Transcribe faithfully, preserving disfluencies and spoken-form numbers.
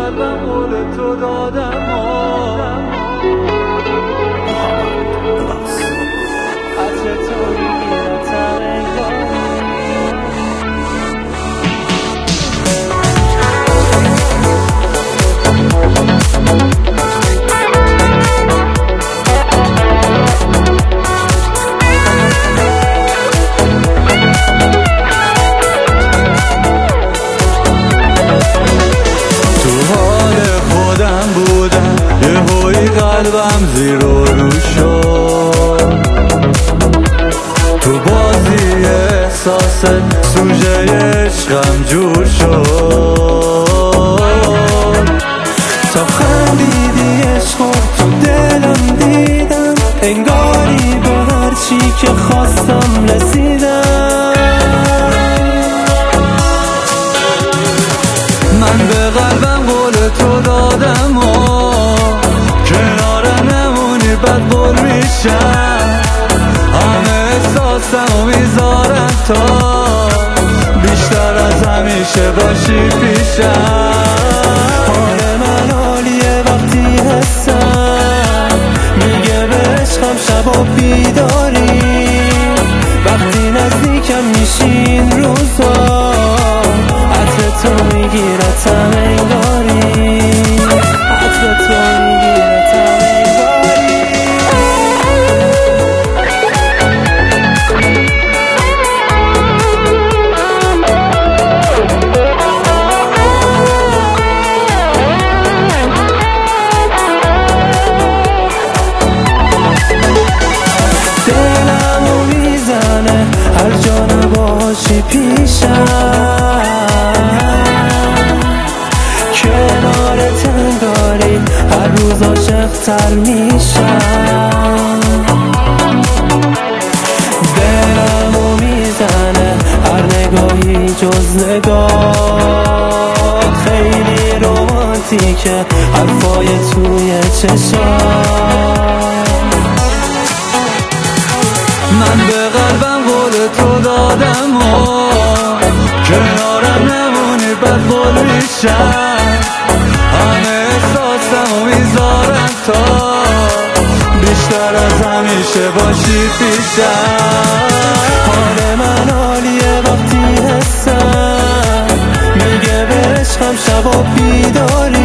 قلبم قول تو دادم عطر تو میگیرتم انگار قلبم زیر و رو شد تو بازی احساس سوژه عشقم جور شد تا خندیدی عشقم تو دلم دیدم انگاری به هر چی که خواستم رسیدم من به قلبم قول تو دادم و بعد قول میشم همه احساسم و میذارم تا بیشتر از همیشه باشی پیشم حال من عالیه وقتی هستم میگه به عشقم شب و بیداری وقتی نزدیکم میشین روزا عطر تو میگیرتم انگاری عطر تو میگیرتم هر جا نباشی پیشم کنارت انگاری هر روز عاشق‌تر میشم دلمو میزنه هر نگاهی جز نگاه خیلی رومانتیکه حرفای توی چشام من به قلبم قول تو دادم و کنارم نمونی بعد قول میشم همه احساسم و میذارم تا بیشتر از همیشه باشی پیشم حال من عالیه وقتی هستم میگه به عشقم شب و بیداری